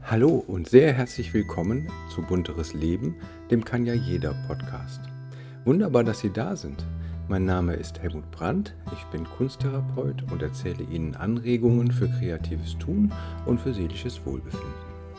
Hallo und sehr herzlich willkommen zu Bunteres Leben, dem Kann ja jeder Podcast. Wunderbar, dass Sie da sind. Mein Name ist Helmut Brandt, ich bin Kunsttherapeut und erzähle Ihnen Anregungen für kreatives Tun und für seelisches Wohlbefinden.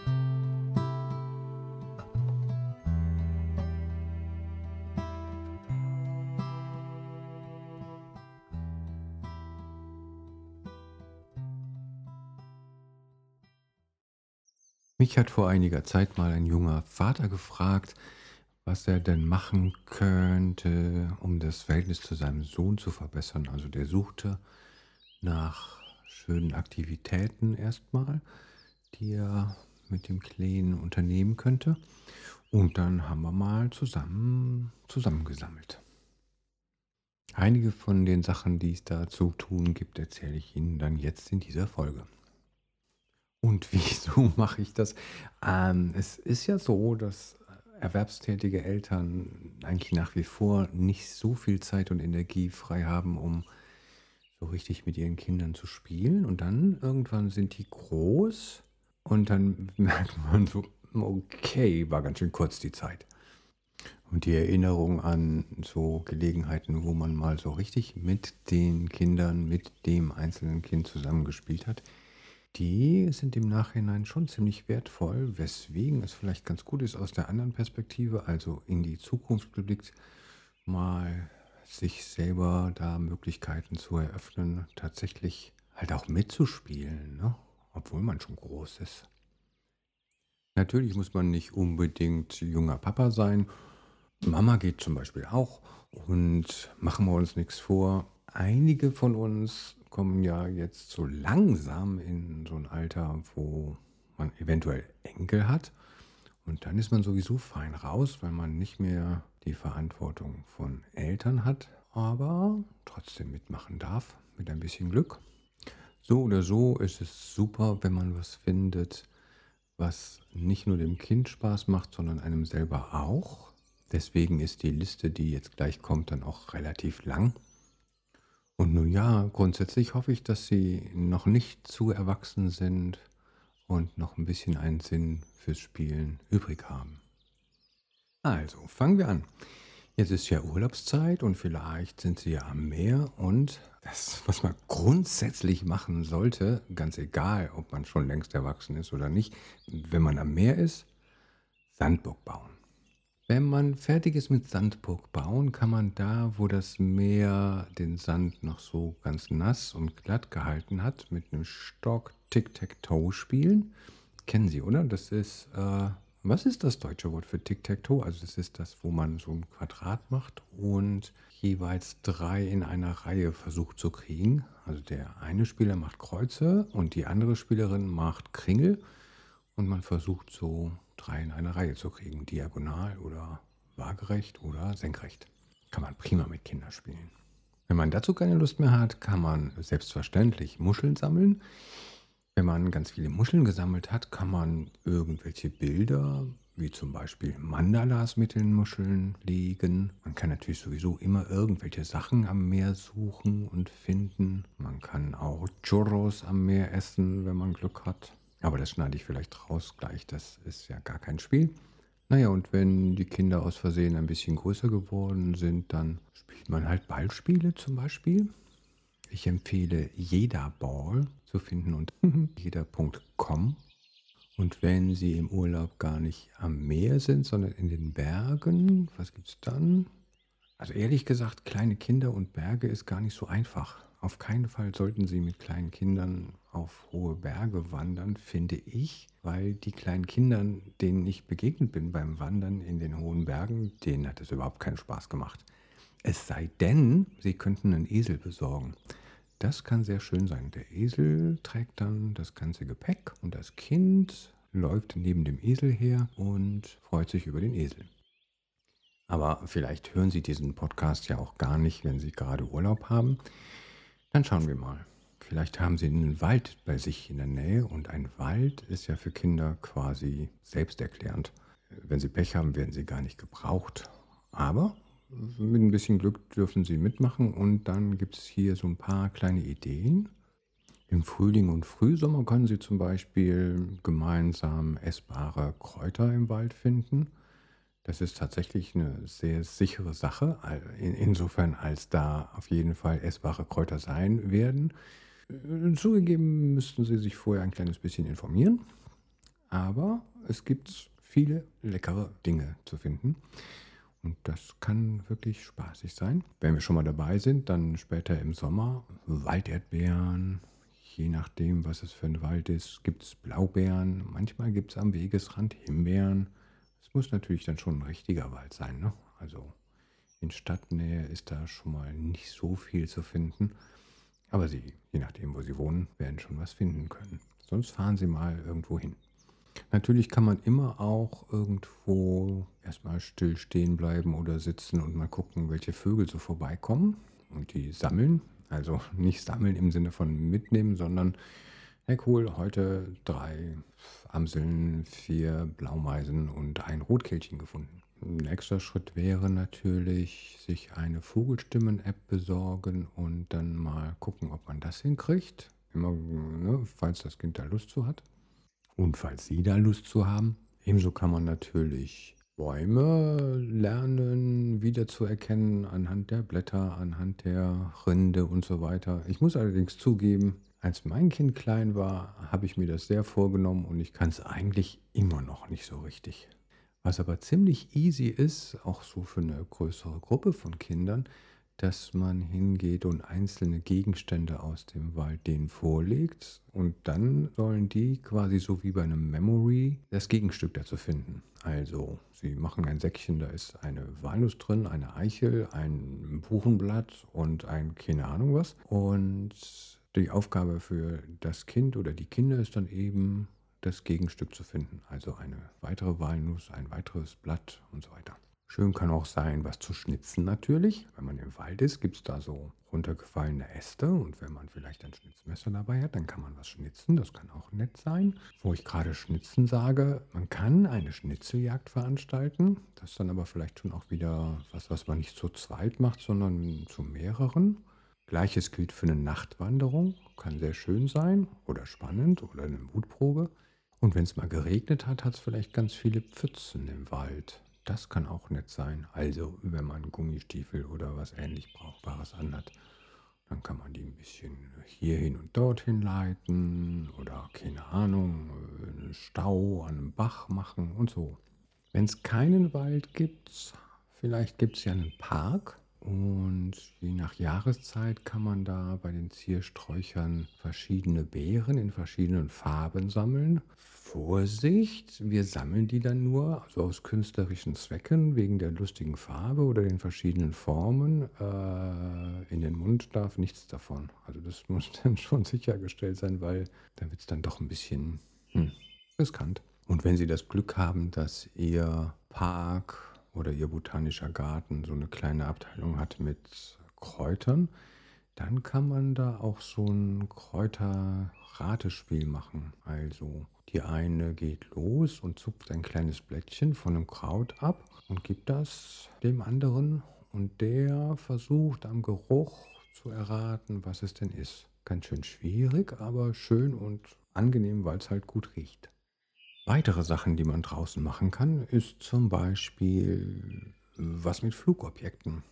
Mich hat vor einiger Zeit mal ein junger Vater gefragt, was er denn machen könnte, um das Verhältnis zu seinem Sohn zu verbessern. Also der suchte nach schönen Aktivitäten erstmal, die er mit dem Kleinen unternehmen könnte. Und dann haben wir mal zusammengesammelt. Einige von den Sachen, die es da zu tun gibt, erzähle ich Ihnen dann jetzt in dieser Folge. Und wieso mache ich das? Es ist ja so, dass erwerbstätige Eltern eigentlich nach wie vor nicht so viel Zeit und Energie frei haben, um so richtig mit ihren Kindern zu spielen. Und dann irgendwann sind die groß und dann merkt man so, okay, war ganz schön kurz die Zeit. Und die Erinnerung an so Gelegenheiten, wo man mal so richtig mit den Kindern, mit dem einzelnen Kind zusammengespielt hat, die sind im Nachhinein schon ziemlich wertvoll, weswegen es vielleicht ganz gut ist, aus der anderen Perspektive, also in die Zukunft geblickt, mal sich selber da Möglichkeiten zu eröffnen, tatsächlich halt auch mitzuspielen, ne? Obwohl man schon groß ist. Natürlich muss man nicht unbedingt junger Papa sein. Mama geht zum Beispiel auch und machen wir uns nichts vor. Einige von uns kommen ja jetzt so langsam in so ein Alter, wo man eventuell Enkel hat. Und dann ist man sowieso fein raus, weil man nicht mehr die Verantwortung von Eltern hat, aber trotzdem mitmachen darf, mit ein bisschen Glück. So oder so ist es super, wenn man was findet, was nicht nur dem Kind Spaß macht, sondern einem selber auch. Deswegen ist die Liste, die jetzt gleich kommt, dann auch relativ lang. Und nun ja, grundsätzlich hoffe ich, dass Sie noch nicht zu erwachsen sind und noch ein bisschen einen Sinn fürs Spielen übrig haben. Also, fangen wir an. Jetzt ist ja Urlaubszeit und vielleicht sind Sie ja am Meer und das, was man grundsätzlich machen sollte, ganz egal, ob man schon längst erwachsen ist oder nicht, wenn man am Meer ist, Sandburg bauen. Wenn man fertig ist mit Sandburg bauen, kann man da, wo das Meer den Sand noch so ganz nass und glatt gehalten hat, mit einem Stock Tic-Tac-Toe spielen. Kennen Sie, oder? Was ist das deutsche Wort für Tic-Tac-Toe? Also das ist das, wo man so ein Quadrat macht und jeweils 3 in einer Reihe versucht zu kriegen. Also der eine Spieler macht Kreuze und die andere Spielerin macht Kringel. Und man versucht so 3 in einer Reihe zu kriegen, diagonal oder waagerecht oder senkrecht. Kann man prima mit Kindern spielen. Wenn man dazu keine Lust mehr hat, kann man selbstverständlich Muscheln sammeln. Wenn man ganz viele Muscheln gesammelt hat, kann man irgendwelche Bilder, wie zum Beispiel Mandalas mit den Muscheln legen. Man kann natürlich sowieso immer irgendwelche Sachen am Meer suchen und finden. Man kann auch Churros am Meer essen, wenn man Glück hat. Aber das schneide ich vielleicht raus gleich, das ist ja gar kein Spiel. Naja, und wenn die Kinder aus Versehen ein bisschen größer geworden sind, dann spielt man halt Ballspiele zum Beispiel. Ich empfehle Jeder Ball zu finden unter jeder.com. Und wenn Sie im Urlaub gar nicht am Meer sind, sondern in den Bergen, was gibt's dann? Also ehrlich gesagt, kleine Kinder und Berge ist gar nicht so einfach. Auf keinen Fall sollten Sie mit kleinen Kindern auf hohe Berge wandern, finde ich, weil die kleinen Kindern, denen ich begegnet bin beim Wandern in den hohen Bergen, denen hat es überhaupt keinen Spaß gemacht. Es sei denn, Sie könnten einen Esel besorgen. Das kann sehr schön sein. Der Esel trägt dann das ganze Gepäck und das Kind läuft neben dem Esel her und freut sich über den Esel. Aber vielleicht hören Sie diesen Podcast ja auch gar nicht, wenn Sie gerade Urlaub haben. Dann schauen wir mal. Vielleicht haben Sie einen Wald bei sich in der Nähe und ein Wald ist ja für Kinder quasi selbsterklärend. Wenn Sie Pech haben, werden Sie gar nicht gebraucht. Aber mit ein bisschen Glück dürfen Sie mitmachen und dann gibt es hier so ein paar kleine Ideen. Im Frühling und Frühsommer können Sie zum Beispiel gemeinsam essbare Kräuter im Wald finden. Das ist tatsächlich eine sehr sichere Sache, insofern als da auf jeden Fall essbare Kräuter sein werden. Zugegeben müssten Sie sich vorher ein kleines bisschen informieren, aber es gibt viele leckere Dinge zu finden und das kann wirklich spaßig sein. Wenn wir schon mal dabei sind, dann später im Sommer Walderdbeeren. Je nachdem, was es für ein Wald ist, gibt es Blaubeeren. Manchmal gibt es am Wegesrand Himbeeren. Es muss natürlich dann schon ein richtiger Wald sein, ne? Also in Stadtnähe ist da schon mal nicht so viel zu finden. Aber Sie, je nachdem, wo Sie wohnen, werden schon was finden können. Sonst fahren Sie mal irgendwo hin. Natürlich kann man immer auch irgendwo erstmal still stehen bleiben oder sitzen und mal gucken, welche Vögel so vorbeikommen und die sammeln. Also nicht sammeln im Sinne von mitnehmen, sondern hey cool, heute 3 Amseln, 4 Blaumeisen und ein Rotkehlchen gefunden. Ein nächster Schritt wäre natürlich, sich eine Vogelstimmen-App besorgen und dann mal gucken, ob man das hinkriegt. Immer, ne, falls das Kind da Lust zu hat. Und falls Sie da Lust zu haben, ebenso kann man natürlich Bäume lernen wiederzuerkennen anhand der Blätter, anhand der Rinde und so weiter. Ich muss allerdings zugeben, als mein Kind klein war, habe ich mir das sehr vorgenommen und ich kann es eigentlich immer noch nicht so richtig. Was aber ziemlich easy ist, auch so für eine größere Gruppe von Kindern, dass man hingeht und einzelne Gegenstände aus dem Wald denen vorlegt und dann sollen die quasi so wie bei einem Memory das Gegenstück dazu finden. Also, sie machen ein Säckchen, da ist eine Walnuss drin, eine Eichel, ein Buchenblatt und ein keine Ahnung was. Und die Aufgabe für das Kind oder die Kinder ist dann eben, das Gegenstück zu finden. Also eine weitere Walnuss, ein weiteres Blatt und so weiter. Schön kann auch sein, was zu schnitzen natürlich. Wenn man im Wald ist, gibt es da so runtergefallene Äste und wenn man vielleicht ein Schnitzmesser dabei hat, dann kann man was schnitzen. Das kann auch nett sein. Wo ich gerade schnitzen sage, man kann eine Schnitzeljagd veranstalten. Das ist dann aber vielleicht schon auch wieder was, was man nicht zu zweit macht, sondern zu mehreren. Gleiches gilt für eine Nachtwanderung. Kann sehr schön sein oder spannend oder eine Mutprobe. Und wenn es mal geregnet hat, hat es vielleicht ganz viele Pfützen im Wald. Das kann auch nett sein. Also, wenn man Gummistiefel oder was ähnlich Brauchbares anhat, dann kann man die ein bisschen hierhin und dorthin leiten oder keine Ahnung, einen Stau an einem Bach machen und so. Wenn es keinen Wald gibt, vielleicht gibt es ja einen Park und je nach Jahreszeit kann man da bei den Ziersträuchern verschiedene Beeren in verschiedenen Farben sammeln. Vorsicht, wir sammeln die dann nur, also aus künstlerischen Zwecken, wegen der lustigen Farbe oder den verschiedenen Formen. In den Mund darf nichts davon. Also das muss dann schon sichergestellt sein, weil dann wird es dann doch ein bisschen riskant. Und wenn Sie das Glück haben, dass Ihr Park oder Ihr botanischer Garten so eine kleine Abteilung hat mit Kräutern, dann kann man da auch so ein Kräuterratespiel machen. Also, die eine geht los und zupft ein kleines Blättchen von 'nem Kraut ab und gibt das dem anderen und der versucht am Geruch zu erraten, was es denn ist. Ganz schön schwierig, aber schön und angenehm, weil es halt gut riecht. Weitere Sachen, die man draußen machen kann, ist zum Beispiel was mit Flugobjekten.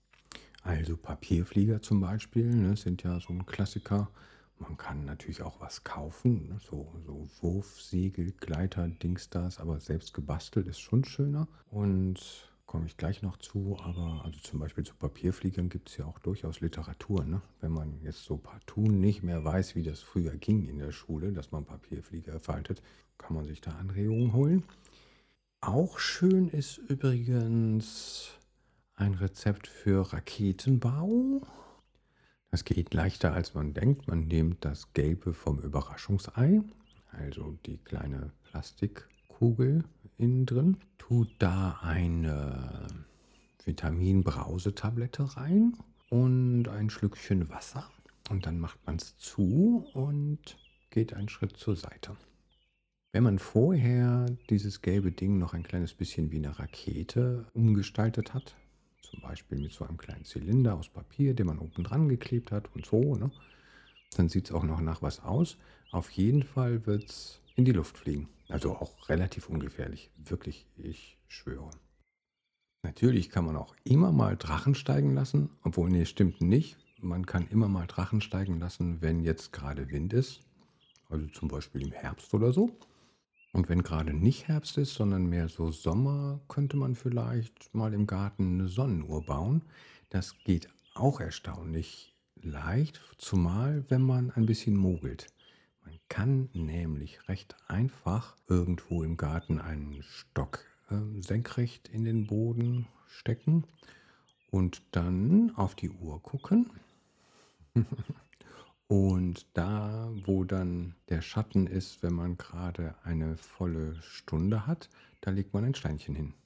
Also Papierflieger zum Beispiel, ne, sind ja so ein Klassiker. Man kann natürlich auch was kaufen, ne, so Wurfsegel, Gleiter, Dingstars, aber selbst gebastelt ist schon schöner. Und komme ich gleich noch zu, aber also zum Beispiel zu Papierfliegern gibt es ja auch durchaus Literatur. Ne? Wenn man jetzt so partout nicht mehr weiß, wie das früher ging in der Schule, dass man Papierflieger faltet, kann man sich da Anregungen holen. Auch schön ist übrigens ein Rezept für Raketenbau. Das geht leichter, als man denkt. Man nimmt das Gelbe vom Überraschungsei, also die kleine Plastikkugel innen drin, tut da eine Vitaminbrausetablette rein und ein Schlückchen Wasser. Und dann macht man es zu und geht einen Schritt zur Seite. Wenn man vorher dieses gelbe Ding noch ein kleines bisschen wie eine Rakete umgestaltet hat, zum Beispiel mit so einem kleinen Zylinder aus Papier, den man oben dran geklebt hat und so, ne? Dann sieht es auch noch nach was aus. Auf jeden Fall wird es in die Luft fliegen. Also auch relativ ungefährlich. Wirklich, ich schwöre. Natürlich kann man auch immer mal Drachen steigen lassen, obwohl, nee, stimmt nicht. Man kann immer mal Drachen steigen lassen, wenn jetzt gerade Wind ist, also zum Beispiel im Herbst oder so. Und wenn gerade nicht Herbst ist, sondern mehr so Sommer, könnte man vielleicht mal im Garten eine Sonnenuhr bauen. Das geht auch erstaunlich leicht, zumal wenn man ein bisschen mogelt. Man kann nämlich recht einfach irgendwo im Garten einen Stock senkrecht in den Boden stecken und dann auf die Uhr gucken. Und da, wo dann der Schatten ist, wenn man gerade eine volle Stunde hat, da legt man ein Steinchen hin.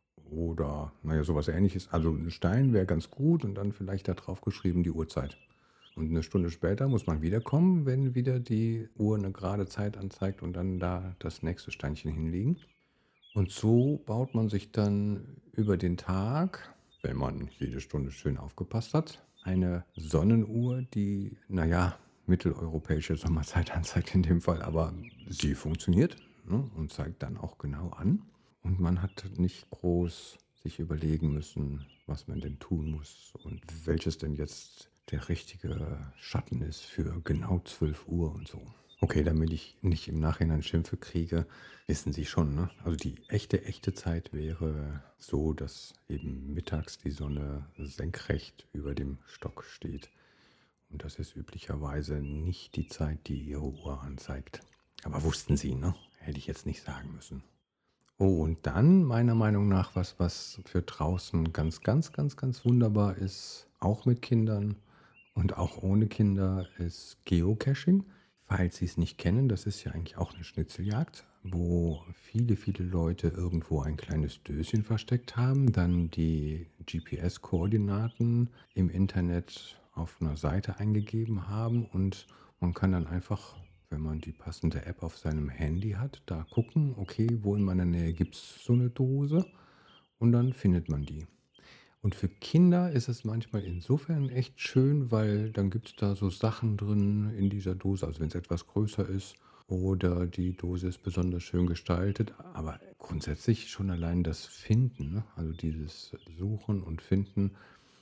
Oder, naja, sowas Ähnliches. Also ein Stein wäre ganz gut und dann vielleicht da drauf geschrieben die Uhrzeit. Und eine Stunde später muss man wiederkommen, wenn wieder die Uhr eine gerade Zeit anzeigt und dann da das nächste Steinchen hinlegen. Und so baut man sich dann über den Tag, wenn man jede Stunde schön aufgepasst hat, eine Sonnenuhr, die, naja, mitteleuropäische Sommerzeit anzeigt in dem Fall, aber sie funktioniert, ne, und zeigt dann auch genau an. Und man hat nicht groß sich überlegen müssen, was man denn tun muss und welches denn jetzt der richtige Schatten ist für genau 12 Uhr und so. Okay, damit ich nicht im Nachhinein Schimpfe kriege, wissen Sie schon, ne? Also die echte Zeit wäre so, dass eben mittags die Sonne senkrecht über dem Stock steht. Und das ist üblicherweise nicht die Zeit, die Ihre Uhr anzeigt. Aber wussten Sie, ne? Hätte ich jetzt nicht sagen müssen. Oh, und dann meiner Meinung nach was für draußen ganz wunderbar ist, auch mit Kindern und auch ohne Kinder, ist Geocaching. Falls Sie es nicht kennen, das ist ja eigentlich auch eine Schnitzeljagd, wo viele Leute irgendwo ein kleines Döschen versteckt haben, dann die GPS-Koordinaten im Internet auf einer Seite eingegeben haben und man kann dann einfach, wenn man die passende App auf seinem Handy hat, da gucken, okay, wo in meiner Nähe gibt es so eine Dose und dann findet man die. Und für Kinder ist es manchmal insofern echt schön, weil dann gibt es da so Sachen drin in dieser Dose, also wenn es etwas größer ist oder die Dose ist besonders schön gestaltet. Aber grundsätzlich schon allein das Finden, ne? Also dieses Suchen und Finden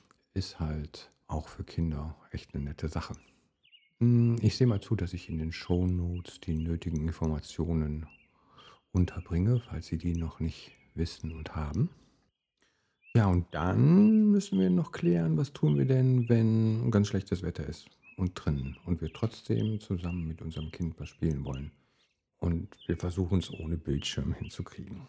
ist halt auch für Kinder echt eine nette Sache. Ich sehe mal zu, dass ich in den Shownotes die nötigen Informationen unterbringe, falls Sie die noch nicht wissen und haben. Ja, und dann müssen wir noch klären, was tun wir denn, wenn ganz schlechtes Wetter ist und drin und wir trotzdem zusammen mit unserem Kind was spielen wollen. Und wir versuchen es ohne Bildschirm hinzukriegen.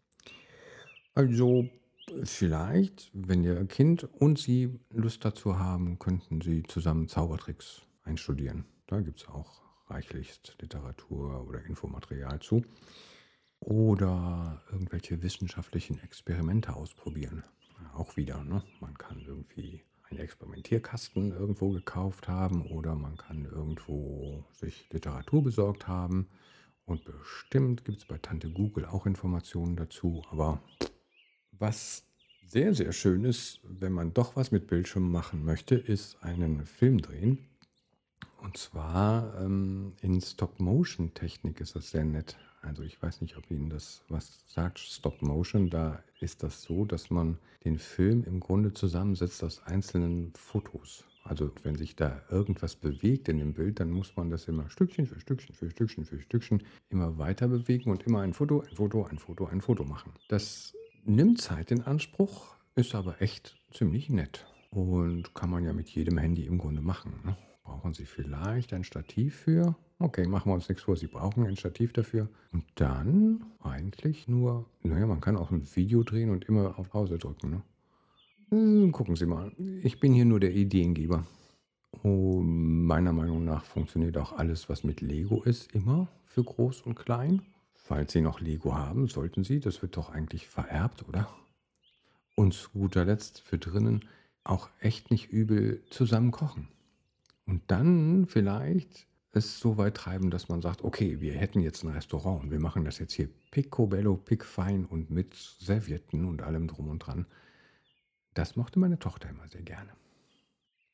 Also vielleicht, wenn Ihr Kind und Sie Lust dazu haben, könnten Sie zusammen Zaubertricks einstudieren. Da gibt es auch reichlichst Literatur oder Infomaterial zu. Oder irgendwelche wissenschaftlichen Experimente ausprobieren. Auch wieder, ne? Man kann irgendwie einen Experimentierkasten irgendwo gekauft haben oder man kann irgendwo sich Literatur besorgt haben. Und bestimmt gibt es bei Tante Google auch Informationen dazu. Aber was sehr schön ist, wenn man doch was mit Bildschirm machen möchte, ist einen Film drehen. Und zwar, in Stop-Motion-Technik ist das sehr nett. Also, ich weiß nicht, ob Ihnen das was sagt, Stop-Motion. Da ist das so, dass man den Film im Grunde zusammensetzt aus einzelnen Fotos. Also, wenn sich da irgendwas bewegt in dem Bild, dann muss man das immer Stückchen für Stückchen für Stückchen für Stückchen immer weiter bewegen und immer ein Foto, ein Foto, ein Foto, ein Foto machen. Das nimmt Zeit in Anspruch, ist aber echt ziemlich nett und kann man ja mit jedem Handy im Grunde machen, ne? Brauchen Sie vielleicht ein Stativ für? Okay, machen wir uns nichts vor. Sie brauchen ein Stativ dafür. Und dann eigentlich nur, naja, man kann auch ein Video drehen und immer auf Pause drücken. Ne? Gucken Sie mal. Ich bin hier nur der Ideengeber. Meiner Meinung nach funktioniert auch alles, was mit Lego ist, immer für groß und klein. Falls Sie noch Lego haben, sollten Sie. Das wird doch eigentlich vererbt, oder? Und zu guter Letzt für drinnen auch echt nicht übel zusammen kochen. Und dann vielleicht es so weit treiben, dass man sagt: „Okay, wir hätten jetzt ein Restaurant und wir machen das jetzt hier picobello, pickfein und mit Servietten und allem drum und dran.“ Das mochte meine Tochter immer sehr gerne.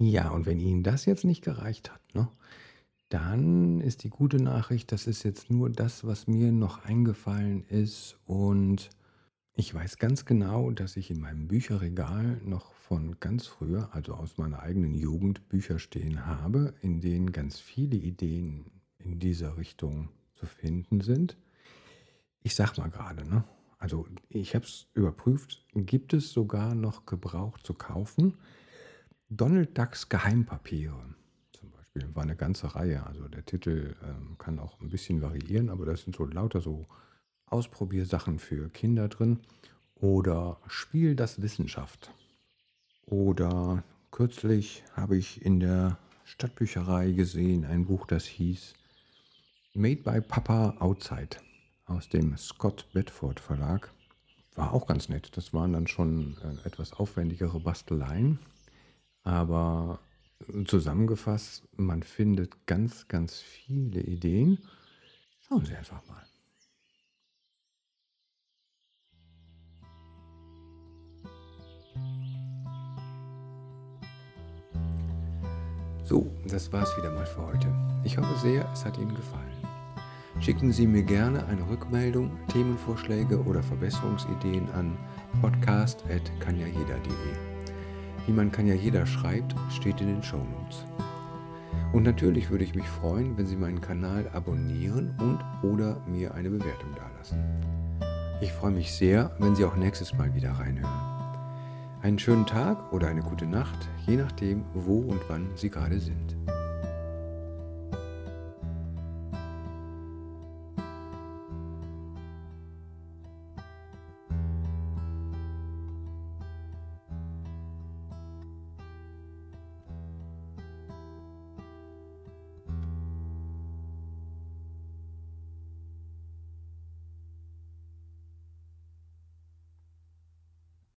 Ja, und wenn Ihnen das jetzt nicht gereicht hat, ne, dann ist die gute Nachricht, das ist jetzt nur das, was mir noch eingefallen ist. Und ich weiß ganz genau, dass ich in meinem Bücherregal noch von ganz früher, also aus meiner eigenen Jugend, Bücher stehen habe, in denen ganz viele Ideen in dieser Richtung zu finden sind. Ich sag mal gerade, ne? Also ich habe es überprüft, gibt es sogar noch gebraucht zu kaufen. Donald Ducks Geheimpapiere zum Beispiel war eine ganze Reihe. Also der Titel kann auch ein bisschen variieren, aber das sind so lauter so Ausprobiersachen für Kinder drin. Oder Spiel das Wissenschaft. Oder kürzlich habe ich in der Stadtbücherei gesehen ein Buch, das hieß Made by Papa Outside aus dem Scott Bedford Verlag. War auch ganz nett. Das waren dann schon etwas aufwendigere Basteleien. Aber zusammengefasst, man findet ganz, ganz viele Ideen. Schauen Sie einfach mal. So, das war's wieder mal für heute. Ich hoffe sehr, es hat Ihnen gefallen. Schicken Sie mir gerne eine Rückmeldung, Themenvorschläge oder Verbesserungsideen an podcast@kannjajeder.de. Wie man kann ja jeder schreibt, steht in den Shownotes. Und natürlich würde ich mich freuen, wenn Sie meinen Kanal abonnieren und oder mir eine Bewertung dalassen. Ich freue mich sehr, wenn Sie auch nächstes Mal wieder reinhören. Einen schönen Tag oder eine gute Nacht, je nachdem, wo und wann Sie gerade sind.